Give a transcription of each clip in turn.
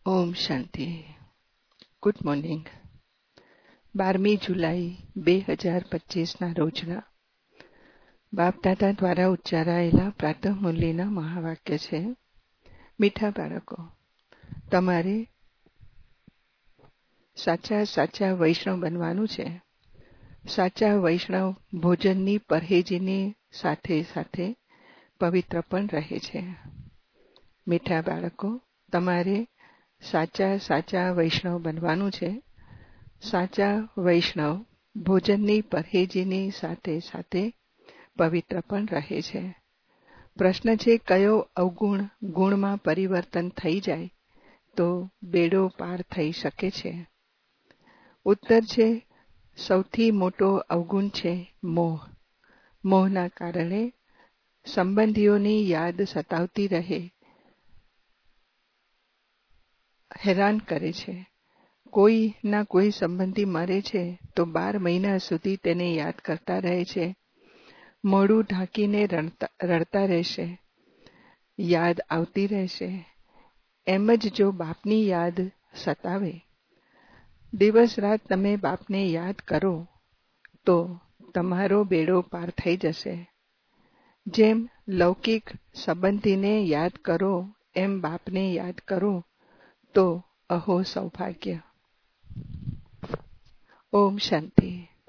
ઓમ શાંતિ. Good morning. 12મી જુલાઈ 2025ના રોજના બાપદાદા દ્વારા ઉચ્ચારાયેલા પ્રાતઃ મુરલીના મહાવાક્ય છે. મીઠા બાળકો, તમારે સાચા વૈષ્ણવ બનવાનું છે. સાચા વૈષ્ણવ ભોજનની પરહેજીની સાથે સાથે પવિત્ર પણ રહે છે. મીઠા બાળકો, તમારે સાચા વૈષ્ણવ બનવાનું છે. સાચા વૈષ્ણવ ભોજનની પરહેજીની સાથે સાથે પવિત્ર પણ રહે છે. પ્રશ્ન છે, કયો અવગુણ ગુણમાં પરિવર્તન થઈ જાય તો બેડો પાર થઈ શકે છે? ઉત્તર છે, સૌથી મોટો અવગુણ છે મોહ. મોહના કારણે સંબંધીઓની યાદ સતાવતી રહે, હેરાન કરે છે. કોઈના કોઈ સંબંધી મરે છે તો 12 મહિના સુધી તેને યાદ કરતા રહે છે. મોઢું ઢાંકીને રડતા રહેશે, યાદ આવતી રહેશે. એમ જ જો બાપની યાદ સતાવે, દિવસ રાત તમે બાપને યાદ કરો તો તમારો બેડો પાર થઈ જશે. જેમ લૌકિક સંબંધીને યાદ કરો એમ બાપને યાદ કરો તો અહો સૌભાગ્ય. ઓમ શાંતિ.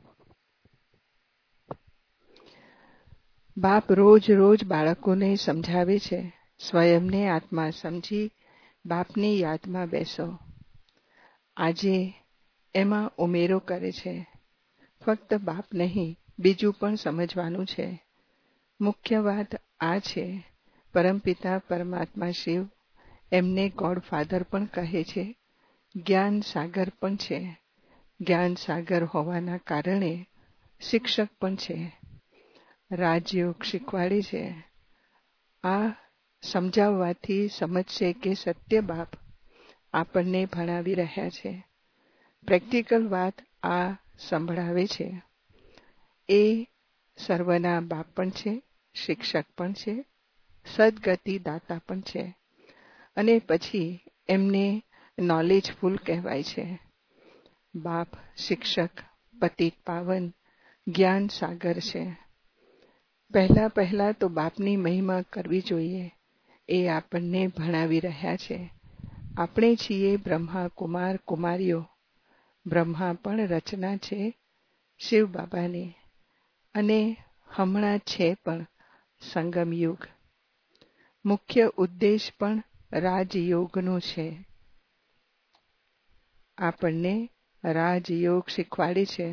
બાપ રોજ બાળકોને સમજાવે છે, સ્વયંને આત્મા સમજી બાપની યાદમાં બેસો. આજે એમાં ઉમેરો કરે છે, ફક્ત બાપ નહીં, બીજું પણ સમજવાનું છે. મુખ્ય વાત આ છે, પરમપિતા પરમાત્મા શિવ એમને ગોડ ફાધર પણ કહે છે, જ્ઞાન સાગર પણ છે. જ્ઞાન સાગર હોવાના કારણે શિક્ષક પણ છે. રાજયોગ શીખવાડે છે. આ સમજાવવાથી સમજશે કે સત્ય બાપ આપણને ભણાવી રહ્યા છે. પ્રેક્ટિકલ વાત આ સંભળાવે છે. એ સર્વના બાપ પણ છે, શિક્ષક પણ છે, સદગતિ દાતા પણ છે. અને પછી એમને નોલેજફુલ કહેવાય છે. બાપ શિક્ષક પતિત પાવન જ્ઞાન સાગર છે. પહેલા તો બાપની મહિમા કરવી જોઈએ. એ આપણને ભણાવી રહ્યા છે. આપણે છીએ બ્રહ્મા કુમાર કુમારીઓ. બ્રહ્મા પણ રચના છે શિવ બાબાની, અને હમણાં છે પણ સંગમ યુગ. મુખ્ય ઉદ્દેશ પણ રાજયોગનો છે. આપણને રાજયોગ શીખવાડે છે.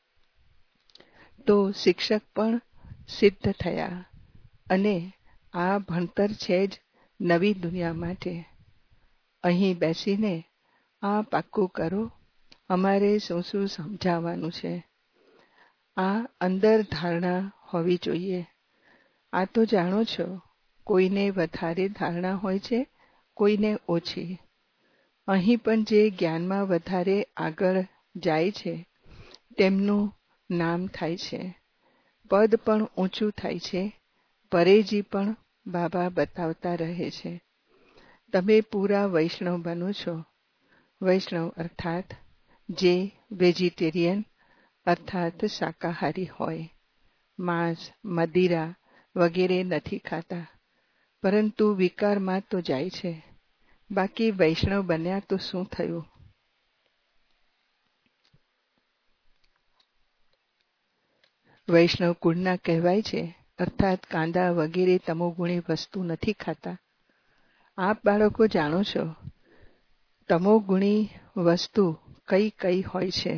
તો શિક્ષક પણ સિદ્ધ થયા, અને આ ભણતર છે જ નવી દુનિયા માટે. અહીં બેસીને આ પાક્કું કરો, અમારે શું સમજાવવાનું છે. આ અંદર ધારણા હોવી જોઈએ. આ તો જાણો છો, કોઈને વધારે ધારણા હોય છે, કોઈને ઓછી. અહીં પણ જે જ્ઞાનમાં વધારે આગળ જાય છે તેમનું નામ થાય છે, પદ પણ ઊંચું થાય છે, પરેજી પણ બાબા બતાવતા રહે છે. તમે પૂરા વૈષ્ણવ બનો છો. વૈષ્ણવ અર્થાત જે વેજીટેરિયન અર્થાત શાકાહારી હોય, માંસ મદિરા વગેરે નથી ખાતા, પરંતુ વિકારમાં તો જાય છે. બાકી વૈષ્ણવ બન્યા તો શું થયું? વૈષ્ણવ કુળના કહેવાય છે, અર્થાત કાંદા વગેરે તમોગુણી વસ્તુ નથી ખાતા. આપ બાળકો જાણો છો તમોગુણી વસ્તુ કઈ હોય છે?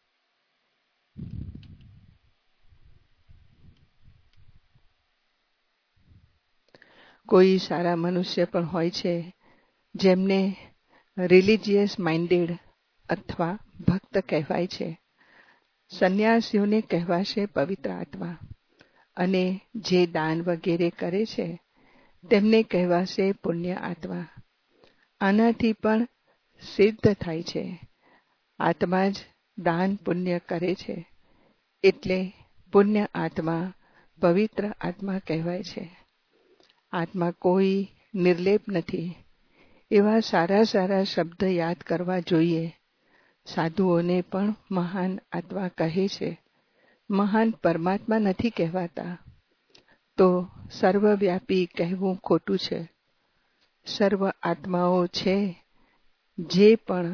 કોઈ સારા મનુષ્ય પણ હોય છે જેમને રિલિજિયસ માઇન્ડેડ અથવા ભક્ત કહેવાય છે. સંન્યાસીઓને કહેવાશે પવિત્ર આત્મા, અને જે દાન વગેરે કરે છે તેમને કહેવાશે પુણ્ય આત્મા. આનાથી પણ સિદ્ધ થાય છે. આત્મા જ દાન પુણ્ય કરે છે, એટલે પુણ્ય આત્મા પવિત્ર આત્મા કહેવાય છે. આત્મા કોઈ નિર્લેપ નથી. એવા સારા સારા શબ્દ યાદ કરવા જોઈએ. સાધુઓને પણ મહાન આત્મા કહે છે. મહાન પરમાત્મા નથી કહેવાતા. તો સર્વવ્યાપી કહેવું ખોટું છે. સર્વ આત્માઓ છે, જે પણ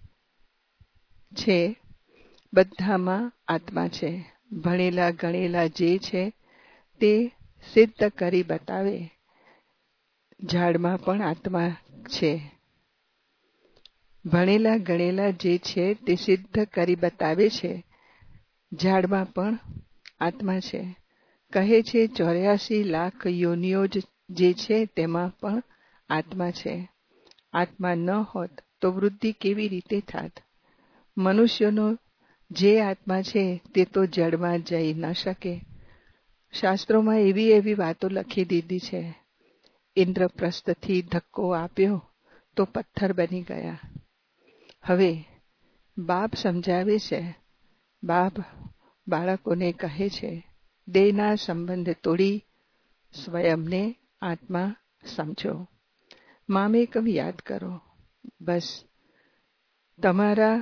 છે બધામાં આત્મા છે. ભણેલા ગણેલા જે છે તે સિદ્ધ કરી બતાવે. ઝાડમાં પણ આત્મા છે. ભણેલા ગણેલા જે છે તે સિદ્ધ કરી બતાવે છે. ઝાડમાં પણ આત્મા છે. કહે છે 84 લાખ યોનિઓ જે છે તેમાં પણ આત્મા છે. આત્મા ન હોત તો વૃદ્ધિ કેવી રીતે થાત? મનુષ્યનો જે આત્મા છે તે તો જડમાં જઈ ન શકે. શાસ્ત્રોમાં એવી વાતો લખી દીધી છે. ઇન્દ્રપ્રસ્થથી ધક્કો આપ્યો તો પથ્થર બની ગયા. હવે બાપ સમજાવે છે. બાપ બાળકોને કહે છે, દેહના સંબંધ તોડી સ્વયંને આત્મા સમજો. મામેકમ યાદ કરો. બસ તમારા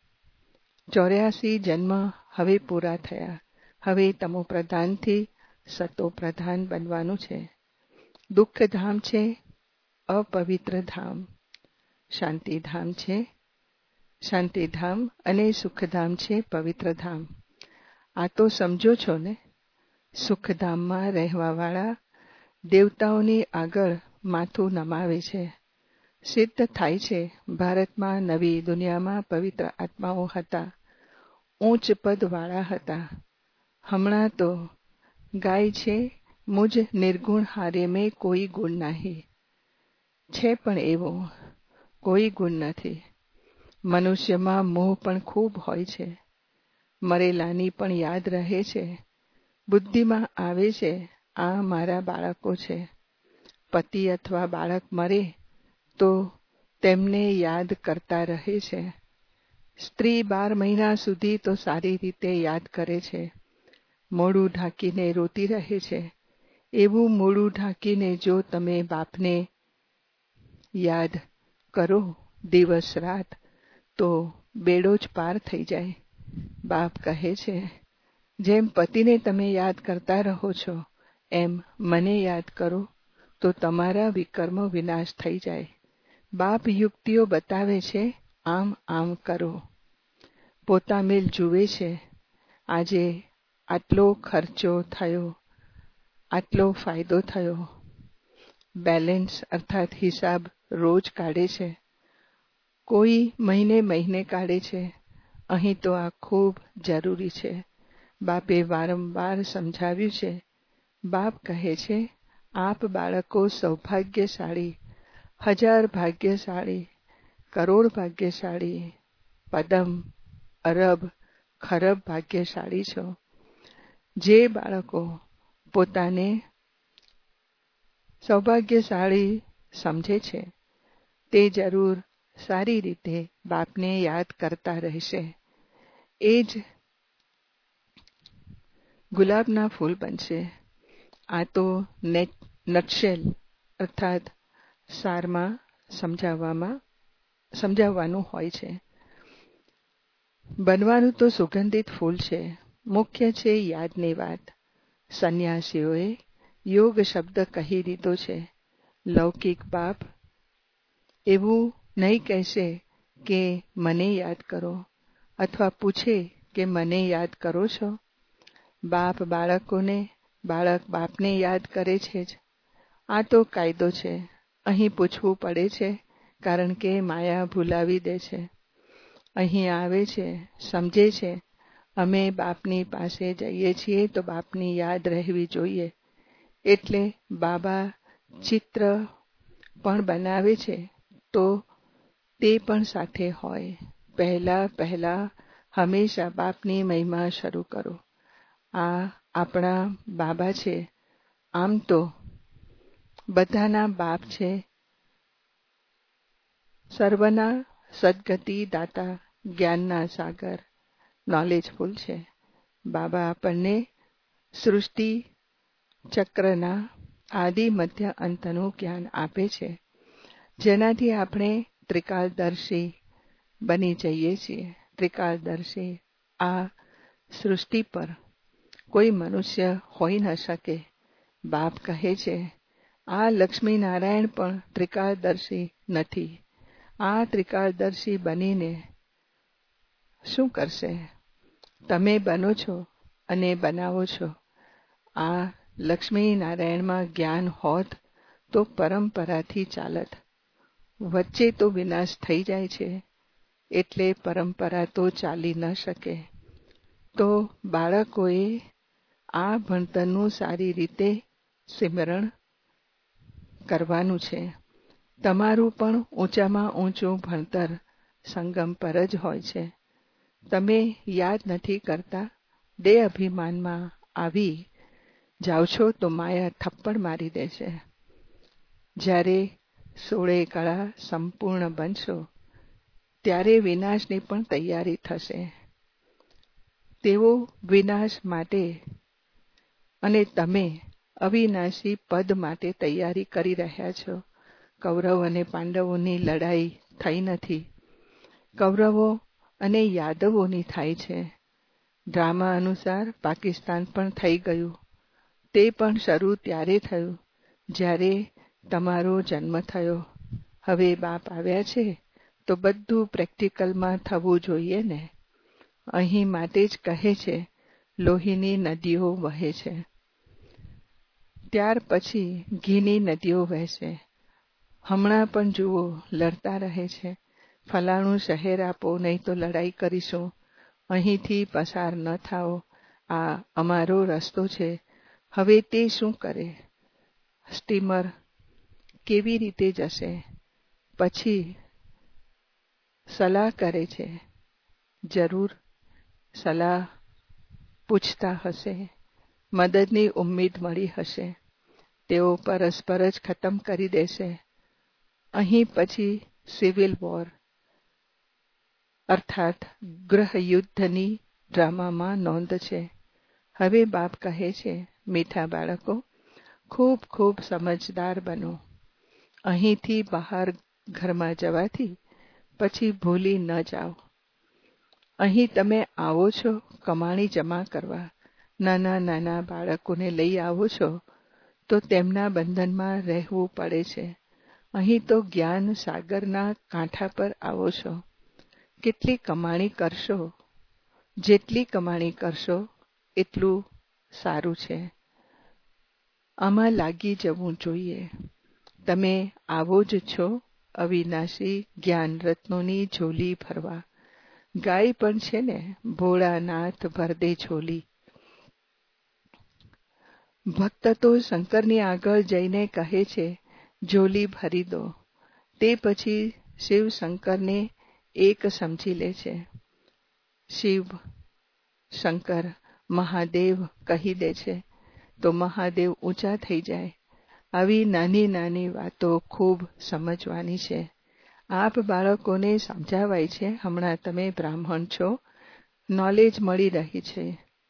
84 જન્મ હવે પૂરા થયા. હવે તમો પ્રધાનથી સતો પ્રધાન બનવાનું છે. દુઃખધામ છે અપવિત્ર ધામ. શાંતિધામ છે શાંતિધામ અને સુખધામ છે પવિત્ર ધામ. આ તો સમજો છો ને? સુખધામમાં રહેવાવાળા દેવતાઓની આગળ માથું નમાવે છે. સિદ્ધ થાય છે ભારતમાં નવી દુનિયામાં પવિત્ર આત્માઓ હતા. ઊંચ પદવાળા હતા. હમણાં તો ગાય છે મુझ નિર્ગુણ હારે મેં કોઈ ગુણ નહીં. છે પણ એવો કોઈ ગુણ નથી. મનુષ્યમાં મોહ પણ ખૂબ હોય છે. મરેલાની પણ યાદ રહે છે. બુદ્ધિમાં આવે છે આ મારા બાળકો છે. પતિ અથવા બાળક મરે તો તેમને યાદ કરતા રહે છે. સ્ત્રી 12 મહિના સુધી તો સારી રીતે યાદ કરે છે. મોઢું ઢાંકીને રોતી રહે છે. એવું મોઢું ઢાંકીને જો તમે બાપને યાદ કરો દિવસ રાત તો બેડો જ પાર થઈ જાય. બાપ કહે છે જેમ પતિને તમે યાદ કરતા રહો છો એમ મને યાદ કરો તો તમારા વિકર્મો વિનાશ થઈ જાય. બાપ યુક્તિઓ બતાવે છે. આમ આમ કરો. પોતામેલ જુએ છે. આજે આટલો ખર્ચો થયો, આટલો ફાયદો થયો. બેલેન્સ અર્થાત હિસાબ રોજ કાઢે છે. કોઈ મહિને કાઢે છે. અહીં તો આ ખૂબ જરૂરી છે. બાપે વારંવાર સમજાવ્યું છે. બાપ કહે છે આપ બાળકો સૌભાગ્યશાળી, 1000 ભાગ્યશાળી, કરોડ ભાગ્યશાળી, પદમ અરબ ખરબ ભાગ્યશાળી છો. જે બાળકો પોતાને સૌભાગ્યશાળી સમજે છે તે જરૂર સારી રીતે બાપને યાદ કરતા રહેશે. એ જ ગુલાબના ફૂલ બનશે. આ તો નટશેલ અર્થાત સારમાં સમજાવવાનું હોય છે. બનવાનું તો સુગંધિત ફૂલ છે. મુખ્ય છે યાદની વાત. સંન્યાસીઓએ યોગ શબ્દ કહી દીધો છે. લૌકિક બાપ એવું નહીં કહેશે કે મને યાદ કરો અથવા પૂછે કે મને યાદ કરો છો. બાપ બાળકોને, બાળક બાપને યાદ કરે છે જ. આ તો કાયદો છે. અહીં પૂછવું પડે છે કારણ કે માયા ભૂલાવી દે છે. અહીં આવે છે, સમજે છે. અમે બાપની પાસે જઈએ છીએ તો બાપની યાદ રહેવી જોઈએ. એટલે બાબા ચિત્ર પણ બનાવે છે તો તે પણ સાથે હોય. પહેલા હંમેશા બાપની મહિમા શરૂ કરો. આ આપણા બાબા છે. આમ તો બધાના બાપ છે. સર્વના સદગતિ દાતા, જ્ઞાનના સાગર, નોલેજફુલ છે. બાબા આપણને સૃષ્ટિ ચક્રના આદિ મધ્ય અંતનું જ્ઞાન આપે છે. જેનાથી આપણે ત્રિકાળદર્શી બની જઈએ છીએ. ત્રિકાળદર્શી આ સૃષ્ટિ પર કોઈ મનુષ્ય હોઈ ન શકે. બાપ કહે છે આ લક્ષ્મીનારાયણ પણ ત્રિકાળદર્શી નથી. આ ત્રિકાળદર્શી બનીને શું કરશે? તમે બનો છો અને બનાવો છો. આ લક્ષ્મીનારાયણમાં જ્ઞાન હોત તો પરંપરાથી ચાલત. વચ્ચે તો વિનાશ થઈ જાય છે, એટલે પરંપરા તો ચાલી ન શકે. તો બાળકોએ આ ભણતરનું સારી રીતે સિમરણ કરવાનું છે. તમારું પણ ઊંચામાં ઊંચું ભણતર સંગમ પર જ હોય છે. તમે યાદ નથી કરતા. દેહ અભિમાનમાં આવી જાઓ છો તો માયા થપ્પડ મારી દે છે. જ્યારે 16 કળા સંપૂર્ણ બનશો ત્યારે વિનાશની પણ તૈયારી થશે. તેવો વિનાશ માટે અને તમે અવિનાશી પદ માટે તૈયારી કરી રહ્યા છો. કૌરવ અને પાંડવોની લડાઈ થઈ નથી. કૌરવો અને યાદવોની થાય છે. ડ્રામા અનુસાર પાકિસ્તાન પણ થઈ ગયું. તે પણ શરૂ ત્યારે થયું જ્યારે તમારો જન્મ થયો. હવે બાપ આવ્યા છે તો બધું પ્રેક્ટિકલમાં થવું જોઈએ ને. અહીં માટે જ કહે છે લોહીની નદીઓ વહે છે. ત્યાર પછી ઘીની નદીઓ વહેશે. હમણાં પણ જુઓ લડતા રહે છે. ફલાણું શહેર આપો, નહીં તો લડાઈ કરીશું. અહીંથી પસાર ન થાઓ. આ અમારો રસ્તો છે. હવે તે શું કરે? સ્ટીમર કેવી રીતે જશે? પછી સલાહ કરે છે. જરૂર સલાહ પૂછતા હશે. મદદની ઉમ્મીદ મળી હશે. તેઓ પરસ્પર જ ખતમ કરી દેશે. અહીં પછી સિવિલ વોર અર્થાત ગૃહયુદ્ધની ડ્રામામાં નોંધ છે. હવે બાપ કહે છે મીઠા બાળકો, ખૂબ ખૂબ સમજદાર બનો. અહીંથી બહાર ઘરમાં જવાથી પછી ભૂલી ન જાઓ. અહીં તમે આવો છો કમાણી જમા કરવા. નાના નાના બાળકોને લઈ આવો છો તો તેમના બંધનમાં રહેવું પડે છે. અહીં તો જ્ઞાન સાગરના કાંઠા પર આવો છો. કેટલી કમાણી કરશો? જેટલી કમાણી કરશો એટલું સારું છે. આમાં લાગી જવું જોઈએ. તમે આવો જ છો અવિનાશી જ્ઞાન રત્નોની ઝોલી ભરવા. ગાય પણ છે ને, ભોળાનાથ ભર દે ઝોલી. ભક્ત તો શંકરની આગળ જઈને કહે છે ઝોલી ભરી દો. તે પછી શિવ શંકરને એક સમજી લે છે. શિવ શંકર મહાદેવ કહી દે છે તો મહાદેવ ઊંચા થઈ જાય. આવી નાની નાની વાતો ખૂબ સમજવાની છે. આપ બાળકોને સમજાવાય છે. હમણાં તમે બ્રાહ્મણ છો, નોલેજ મળી રહી છે.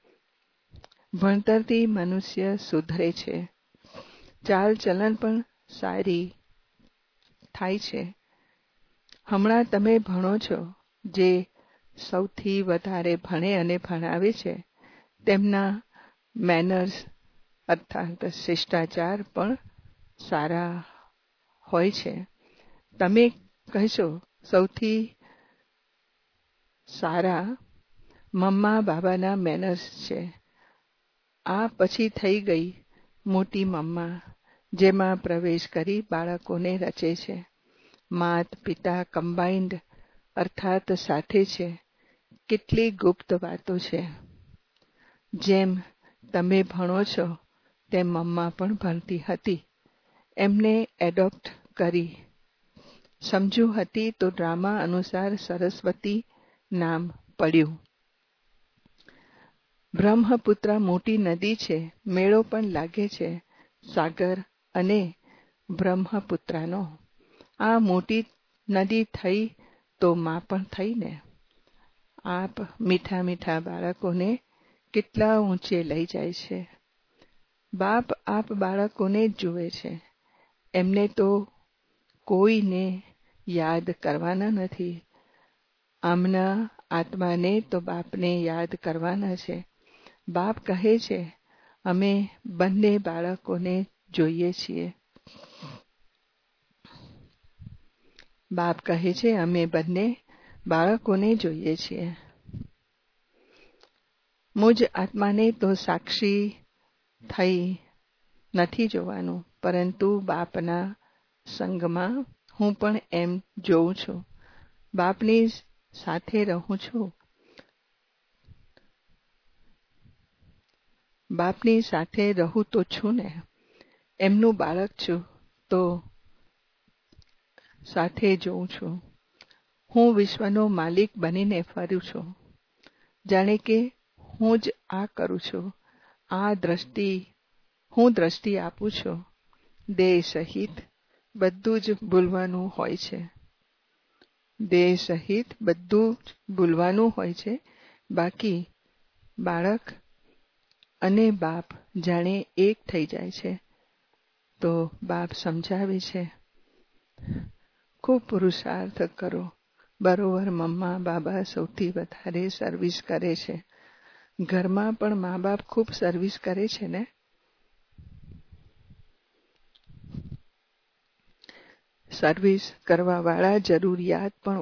ભણતરથી મનુષ્ય સુધરે છે. ચાલ ચલણ પણ સારી થાય છે. હમણાં તમે ભણો છો. જે સૌથી વધારે ભણે અને ભણાવે છે તેમના મેનર્સ અર્થાત શિષ્ટાચાર પણ સારા હોય છે. તમે કહેશો સૌથી સારા મમ્મા બાબાના મેનર્સ છે. આ પછી થઈ ગઈ મોટી મમ્મા, જેમાં પ્રવેશ કરી બાળકોને રચે છે. માત પિતા કમ્બાઇન્ડ અર્થાત સાથે છે. કેટલી ગુપ્ત વાતો છે. જેમ તમે ભણો છો તેમ મમ્મા પણ ભણતી હતી. એમને એડોપ્ટ કરી. સમજુ હતી તો ડ્રામા અનુસાર સરસ્વતી નામ પડ્યું. બ્રહ્મપુત્ર મોટી નદી છે. મેળો પણ લાગે છે સાગર અને બ્રહ્મપુત્રનો. આ મોટી નદી થઈ તો માં પણ થઈ ને. આપ મીઠા મીઠા બાળકોને કેટલા ઊંચે લઈ જાય છે. બાપ આપ બાળકોને જ જુએ છે. એમને તો કોઈને યાદ કરવાના નથી. આમના આત્માને તો બાપને યાદ કરવાના છે. બાપ કહે છે, અમે બંને બાળકોને જોઈએ છીએ. બાપ કહે છે, અમે બંને બાળકોને જોઈએ છીએ. મુજ આત્માને તો સાક્ષી થઈ નથી જોવાનું, પરંતુ બાપના સંગમાં હું પણ એમ જોઉં છું. બાપની સાથે રહું છું. બાપની સાથે રહું તો છું ને, એમનું બાળક છું તો સાથે જોઉં છું. હું વિશ્વનો માલિક બનીને ફરું છું. જાણે કે હું જ આ કરું છું. હું દ્રષ્ટિ આપું છું. દેહ સહિત બધું જ ભૂલવાનું હોય છે. દેહ સહિત બધું જ ભૂલવાનું હોય છે. બાકી બાળક અને બાપ જાણે એક થઈ જાય છે. તો બાપ સમજાવે છે, ખૂબ પુરુષાર્થ કરો. બરોબર, મમ્મા બાબા સૌથી વધારે સર્વિસ કરે છે. ઘરમાં પણ મા બાપ ખૂબ સર્વિસ કરે છે ને. સર્વિસ કરવા વાળા જરૂરિયાત પણ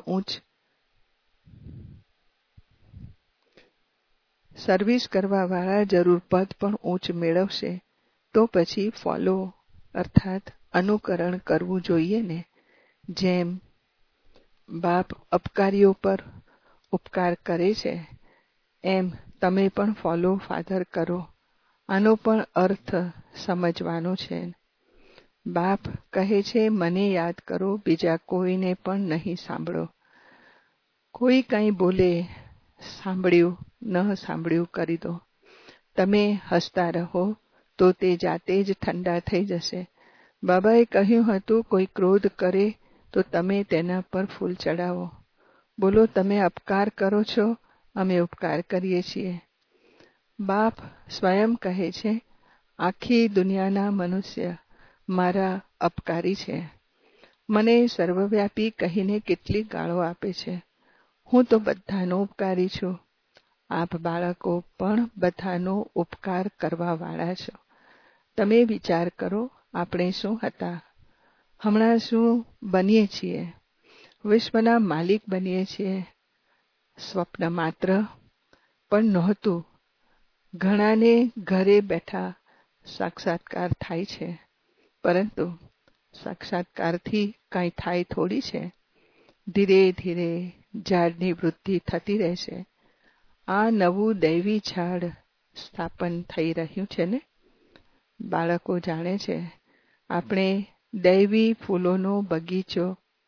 સર્વિસ કરવા વાળા જરૂર પદ પણ ઉચ્ચ મેળવશે. તો પછી ફોલો અર્થાત અનુકરણ કરવું જોઈએ ને. જેમ બાપ અપકારીઓ પર ઉપકાર કરે છે, એમ તમે પણ ફોલો ફાધર કરો. આનો પણ અર્થ સમજવાનો છે. બાપ કહે છે, મને યાદ કરો, બીજા કોઈને પણ નહીં સાંભળો. કોઈ કંઈ બોલે, સાંભળ્યું ન સાંભળ્યું કરી દો. તમે હસતા રહો તો તે જાતે જ ઠંડા થઈ જશે. બાબાએ કહ્યું હતું, કોઈ ક્રોધ કરે તો તમે તેના પર ફૂલ ચડાવો. બોલો, તમે અપકાર કરો છો, અમે ઉપકાર કરીએ છીએ. બાપ સ્વયં કહે છે, આખી દુનિયાના મનુષ્ય મારા અપકારી છે. મને સર્વવ્યાપી કહીને કેટલી ગાળો આપે છે. હું તો બધાનો ઉપકારી છું. આપ બાળકો પણ બધાનો ઉપકાર કરવા વાળા છો. તમે વિચાર કરો, આપણે શું હતા, હમણાં શું બનીએ છીએ. વિશ્વના માલિક બનીએ છીએ. સ્વપ્ન માત્ર પણ નહોતું. ઘણાને ઘરે બેઠા સાક્ષાત્કાર થાય છે, પરંતુ સાક્ષાત્કારથી કંઈ થાય થોડી છે. ધીરે ધીરે ઝાડની વૃદ્ધિ થતી રહેશે. આ નવું દૈવી ઝાડ સ્થાપન થઈ રહ્યું છે ને. બાળકો જાણે છે, આપણે દૈવી ફૂલોનો બગીચો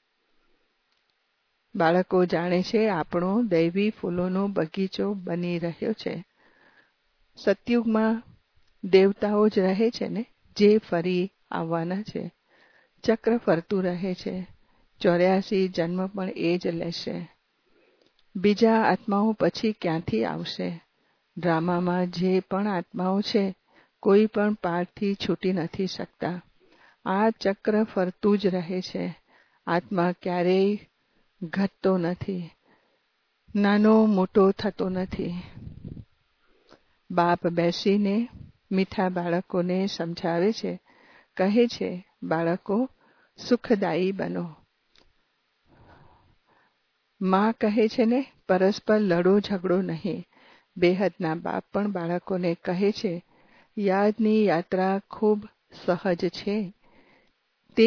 બાળકો જાણે છે, આપણો દૈવી ફૂલોનો બગીચો બની રહ્યો છે. સતયુગમાં દેવતાઓ જ રહે છે ને, જે ફરી આવવાના છે. ચક્ર ફરતું રહે છે. 84 જન્મ પણ એ જ લેશે. બીજા આત્માઓ પછી ક્યાંથી આવશે? ડ્રામામાં જે પણ આત્માઓ છે, કોઈ પણ પાઠથી છૂટી નથી શકતા. આ ચક્ર ફરતું જ રહે છે. આત્મા ક્યારેય ઘટતો નથી, નાનો મોટો થતો નથી. બાપ બેસીને મીઠા બાળકોને સમજાવે છે, કહે છે, બાળકો સુખદાયી બનો. માં કહે છે ને, પરસ્પર લડો ઝઘડો નહીં. બેહદના બાપ પણ બાળકોને કહે છે, યાદની યાત્રા ખૂબ સહજ છે. તે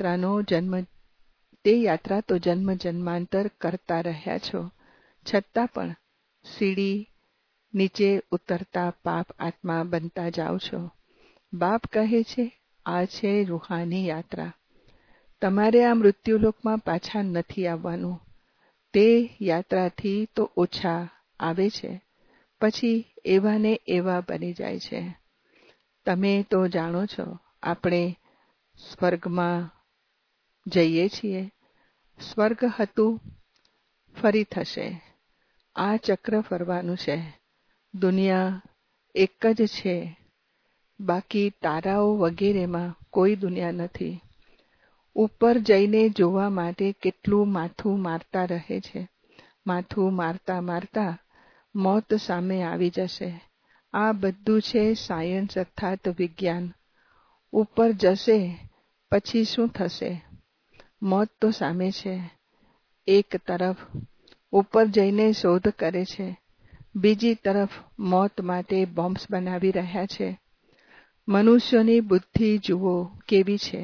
યાત્રા તો જન્મ જન્માંતર કરતા રહ્યા છો. છતાં પણ સીડી નીચે ઉતરતા પાપ આત્મા બનતા જાઓ છો. બાપ કહે છે, આ છે રૂહાની યાત્રા. તમારે આ મૃત્યુલોકમાં પાછા નથી આવવાનું. તે યાત્રાથી તો ઓછા આવે છે, પછી એવા ને એવા બની જાય છે. તમે તો જાણો છો, આપણે સ્વર્ગમાં જઈએ છીએ. સ્વર્ગ હતું, ફરી થશે. આ ચક્ર ફરવાનું છે. દુનિયા એક જ છે. બાકી તારાઓ વગેરેમાં કોઈ દુનિયા નથી. ઉપર જઈને જોવા માટે કેટલું માથું મારતા રહે છે. માથું મારતા મારતા મોત સામે આવી જશે. આ બધું છે સાયન્સ અર્થાત વિજ્ઞાન. ઉપર જશે પછી શું થશે? મોત તો સામે છે. એક તરફ ઉપર જઈને શોધ કરે છે, બીજી તરફ મોત માટે બોમ્બ્સ બનાવી રહ્યા છે. મનુષ્યની બુદ્ધિ જુઓ કેવી છે.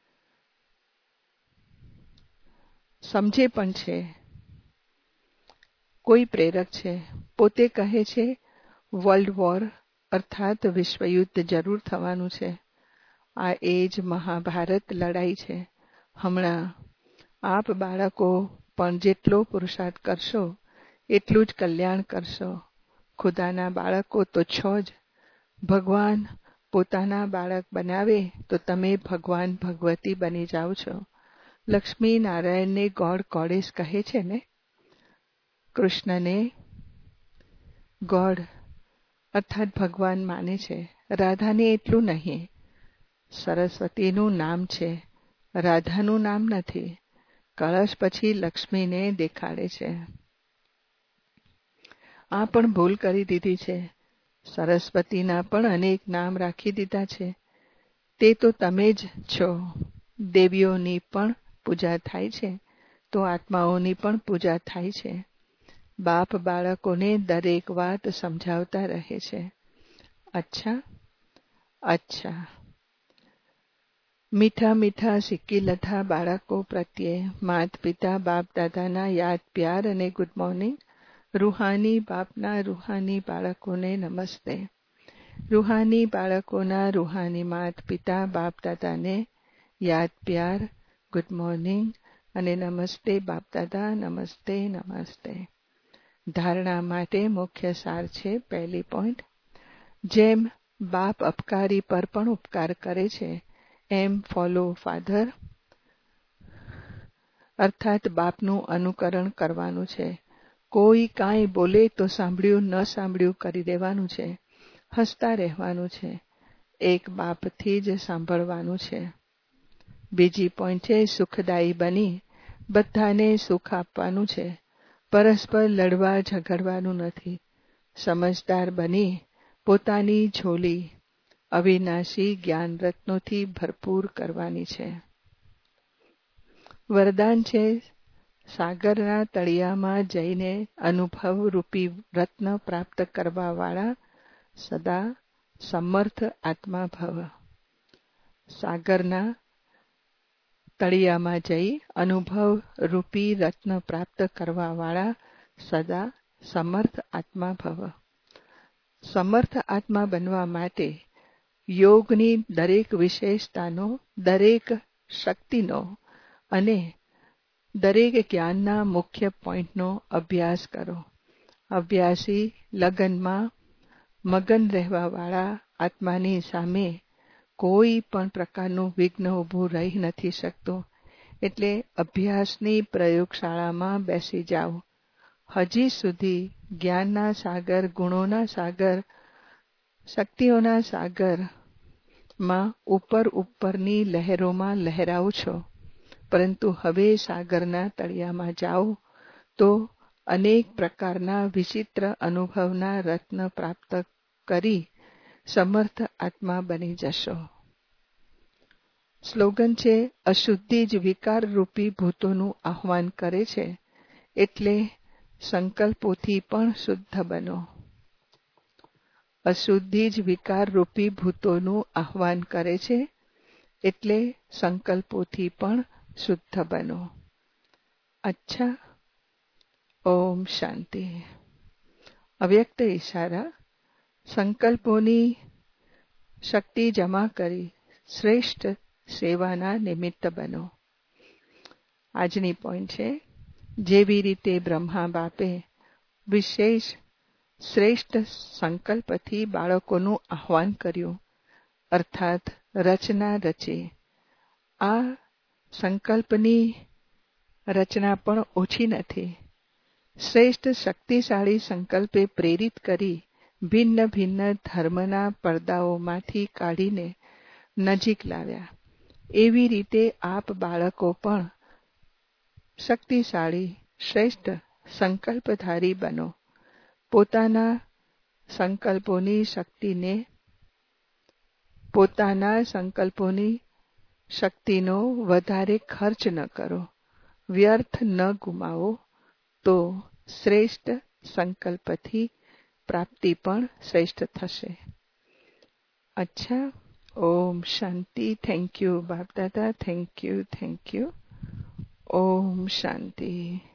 સમજે પણ છે. કોઈ પ્રેરક છે, પોતે કહે છે વર્લ્ડ વોર અર્થાત વિશ્વયુદ્ધ જરૂર થવાનું છે. આ એ જ મહાભારત લડાઈ છે. હમણાં આપ બાળકો પણ જેટલો પુરુષાર્થ કરશો એટલું જ કલ્યાણ કરશો. ખુદાના બાળકો તો છો જ. ભગવાન પોતાના બાળક બનાવે તો તમે ભગવાન ભગવતી બની જાઓ છો. લક્ષ્મી નારાયણને ગોડ ગોડેસ કહે છે ને, કૃષ્ણને ગોડ અર્થાત ભગવાન માને છે. રાધાને એટલું નહીં. સરસ્વતીનું નામ છે, રાધાનું નામ નથી. કળશ પછી લક્ષ્મીને દેખાડે છે. આ પણ ભૂલ કરી દીધી છે. સરસ્વતીના પણ અનેક નામ રાખી દીધા છે. તે તો તમે જ છો. દેવીઓની પણ પૂજા થાય છે તો આત્માઓની પણ પૂજા થાય છે. બાપ બાળકોને દરેક વાત સમજાવતા રહે છે. અચ્છા અચ્છા. મીઠા મીઠા સિક્કી-લથા બાળકો પ્રત્યે માત પિતા બાપ દાદાના યાદ પ્યાર અને ગુડ મોર્નિંગ. રૂહાની બાપના રૂહાની બાળકોને નમસ્તે. રૂહાની બાળકોના રૂહાની માત પિતા બાપ દાદાને યાદ પ્યાર, ગુડ મોર્નિંગ અને નમસ્તે બાપ દાદા, નમસ્તે નમસ્તે. ધારણા માટે મુખ્ય સાર છે. પહેલી પોઈન્ટ, જેમ બાપ અપકારી પર પણ ઉપકાર કરે છે એમ ફોલો ફાધર અર્થાત બાપનું અનુકરણ કરવાનું છે. કોઈ કાંઈ બોલે તો સાંભળ્યું ન સાંભળ્યું કરી દેવાનું છે. હસતા રહેવાનું છે. એક બાપથી જ સાંભળવાનું છે. બીજી પોઈન્ટ છે, સુખદાયી બની બધાને સુખ આપવાનું છે. પરસ્પર લડવા ઝઘડવાનું નથી. સમજદાર બની પોતાની ઝોલી અવિનાશી જ્ઞાન રત્નોથી ભરપૂર કરવાની છે. વરદાન છે, સાગરના તળિયામાં જઈને અનુભવ રૂપી રત્ન પ્રાપ્ત કરવા વાળા સદા સમર્થ આત્મા ભવ. સાગરના તળિયામાં જઈ અનુભવ રૂપી રત્ન પ્રાપ્ત કરવા વાળા સદા સમર્થ આત્મા ભવ. સમર્થ આત્મા બનવા માટે યોગની દરેક વિશેષતાનો, દરેક શક્તિનો અને દરેક જ્ઞાનના મુખ્ય પોઈન્ટનો અભ્યાસ કરો. અભ્યાસી લગનમાં મગન રહેવાવાળા આત્માની સામે કોઈ પણ પ્રકારનું વિઘ્ન ઊભું રહી નથી શકતું. એટલે અભ્યાસની પ્રયોગશાળામાં બેસી જાઓ. હજી સુધી જ્ઞાનના સાગર, ગુણોના સાગર, શક્તિઓના સાગરમાં ઉપરની લહેરોમાં લહેરાવ છો. પરંતુ હવે સાગરના તળિયામાં જાઓ તો અનેક પ્રકારના વિચિત્ર અનુભવના રત્ન પ્રાપ્ત કરી સમર્થ આત્મા બની જશો. સ્લોગન છે, અશુદ્ધિ જ વિકાર રૂપી ભૂતોનું આહ્વાન કરે છે, એટલે સંકલ્પોથી પણ શુદ્ધ બનો. અશુદ્ધિ જ વિકાર રૂપી ભૂતોનું આહ્વાન કરે છે, એટલે સંકલ્પોથી પણ શુદ્ધ બનો. અચ્છા. ઓમ શાંતિ. અવ્યક્ત ઈશારા. સંકલ્પોની શક્તિ જમા કરી શ્રેષ્ઠ સેવાના નિમિત્ત બનો. આજની પોઈન્ટ છે, જેવી રીતે બ્રહ્મા બાપે વિશેષ શ્રેષ્ઠ સંકલ્પથી બાળકોનું આહ્વાન કર્યું અર્થાત રચના રચી. આ સંકલ્પની રચના પણ ઓછી નથી. શ્રેષ્ઠ શક્તિશાળી સંકલ્પે પ્રેરિત કરી ભિન્ન ભિન્ન ધર્મના પડદાઓમાંથી કાઢીને નજીક લાવ્યા. એવી રીતે આપ બાળકો પણ શક્તિશાળી શ્રેષ્ઠ સંકલ્પધારી બનો. પોતાના સંકલ્પોની શક્તિનો વધારે ખર્ચ ન કરો, વ્યર્થ ન ગુમાવો, તો શ્રેષ્ઠ સંકલ્પથી પ્રાપ્તિ પણ શ્રેષ્ઠ થશે. અચ્છા, ઓમ શાંતિ. થેન્ક યુ બાપ દાદા. Thank you. ઓમ શાંતિ.